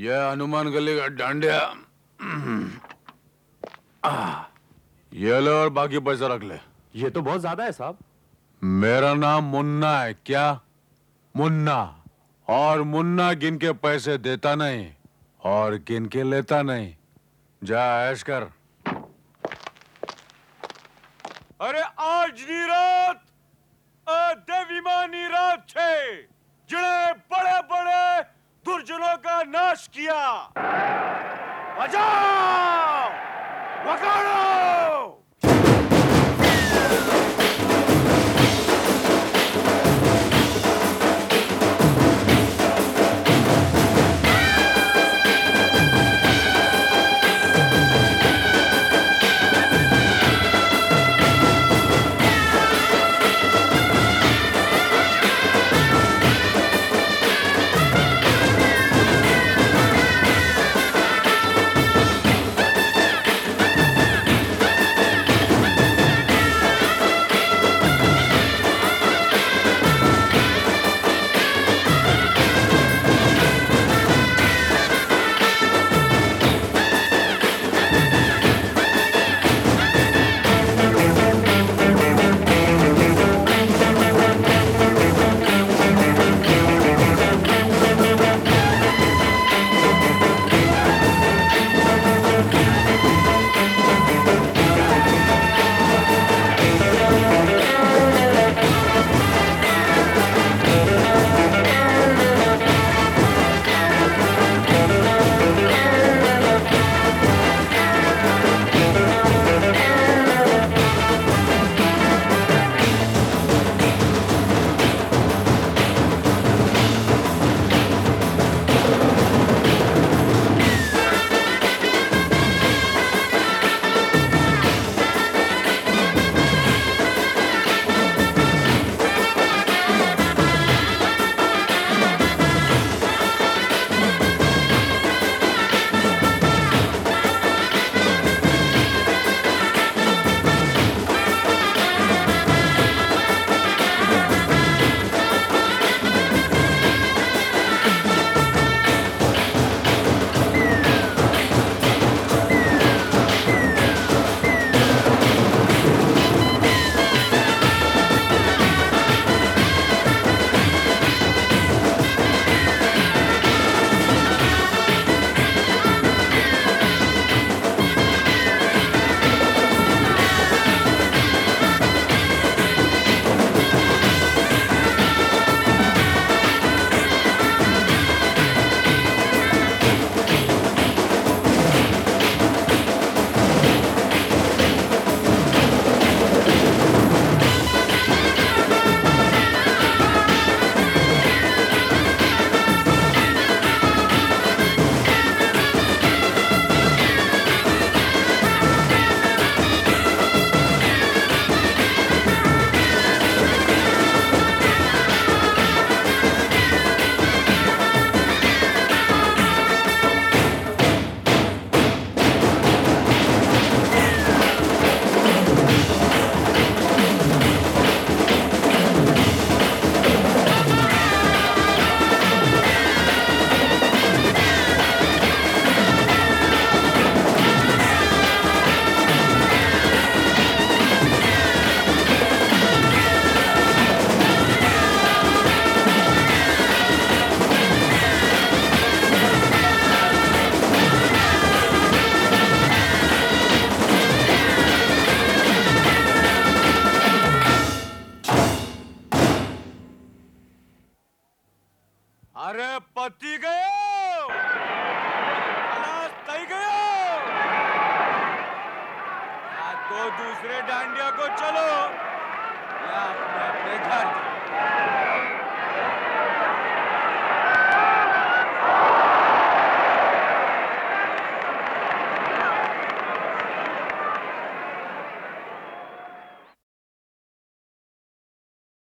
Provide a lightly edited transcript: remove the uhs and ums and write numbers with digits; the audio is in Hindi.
ये हनुमान गली का डांडिया। ये लो और बाकी पैसा रख ले। ये तो बहुत ज्यादा है साहब। मेरा नाम मुन्ना है। क्या? मुन्ना। और मुन्ना गिन के पैसे देता नहीं और गिन के लेता नहीं। जा ऐश कर। अरे आज नी रात देवीमानी रात छे जिन्हें बड़े बड़े दुर्जनों का नाश किया। बजाओ वगाड़ो। अरे पति गयो, खलास थई गयो। या तो दूसरे डांडिया को चलो या अपने अपने घर।